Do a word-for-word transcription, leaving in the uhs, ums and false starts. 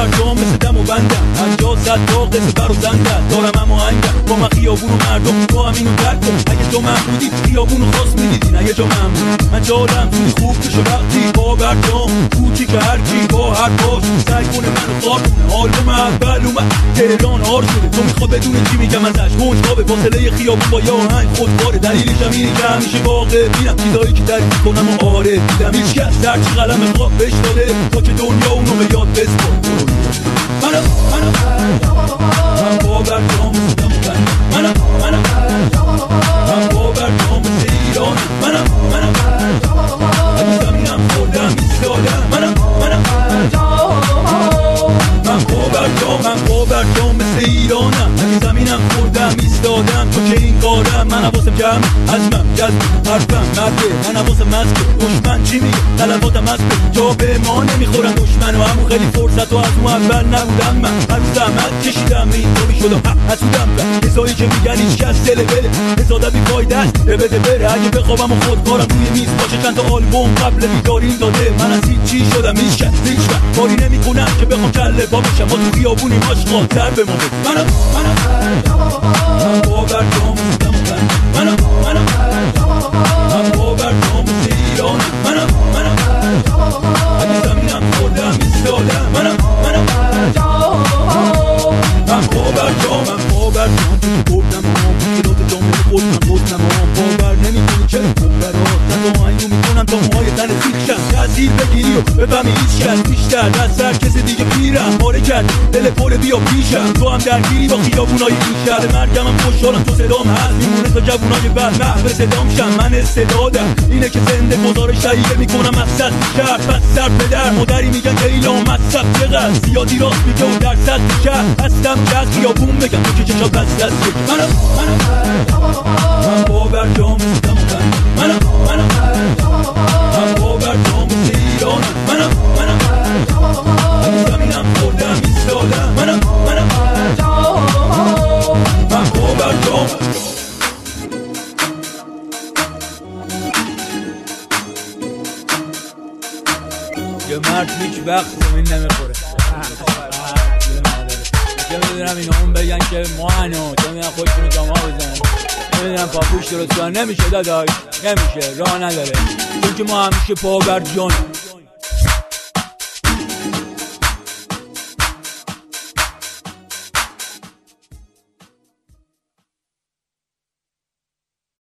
برجام مثل دم و بندم پنجاه صد تا قصه بر و زندم دارم اما هنگم با من خیابون و مردم تو هم اینو درک کن اگه تو من بودی خیابون رو خواست میدیدی نه یه جا من بود من جالم توی خوب بشه وقتی با برجام کوچی که هرکی با هر باش سعی کنه منو خواب کنه آلبوم اول اومد تهران هار شده تو میخوا بدون چی میگم ازش کنجکاو فاصله خیابون با یه آهنگ خودکاره دلیلش هم اینه که همیشه واقع بینم چیزایی که درک کنم و آره دیدم هیچ کس درچی قلم خواب بهش داده تا که دنیا اونو به یاد بسپار منو منو من با برجام بودم و بندم منو منو من با برجام مثل ایرانم منو منو اگه زمینم خوردم ایستادم منو منو من با برجام من با برجام مثل ایرانم اگه زمینم خوردم ایستادم تو که این کارم من حواسم جمع ازمم جذب حرفم مرده من حواسم مسکه دشمن چی میگه طلباتم از به جا به ما نمیخورن دشمن و همون خیلی فرصت و از اون اول نبودم من هر روز زحمت کشیدم اینطوری شدم حسودم و کسایی که میگن هیچ کس دل بره حسادت بی فایده است بده بره اگه بخوابم و خودکارم روی میز باشه چند تا آلبوم قبل بیداریم داده من از هیچ چی شدم هیچ کس هیچ وقت کاری نمیکنم که بخوام کله پا بشم ما تو خیابونیم آشغال تر به ما بگو منو منو من با برجام بودم و بندم منو منو من با برجام مثل ایرانم منو منو اگه زمینم خوردم ایستادم منو منو من با برجام من با برجام تو گفتم هم مشکلات جامعه خودم گفتم هم باور نمیکنی چرا خوب برات تنها اینو میکنم تا موهای تن سیخ شد تاثیر بگیری و بفهمی هیچ کس بیشتر از هر کسی دیگه پیرم پاره کرد دل پر بیا پیشم تو هم درگیری با خیابونای این شهر مرگم هم خوشحالم تو صدام هست میمونه تا جوونای بعد محو صدام شم من استعدادم اینه که زنده گزارش تهیه میکنم از صد شهر پس سر پدر مادری میگن که ایلا مصرف چقدر زیادی راست میگه و در صد شهر هستم که از خیابون بگم تو که چشات بس دست منو منو من با برجام بودم و بندم منو منو من با برجام مثل ایرانم منو منو اگه زمینم خوردم ایستادم منو منو من با برجام یه مرد هیچ وقت زمین نمیخوره چه میدونم اینا اون بگن که ما هنو چه میدونم خودشونو داما بزنن چه میدونم پاپوش درست کنن نمیشه داداش نمیشه راه نداره چون که ما همیشه پا برجام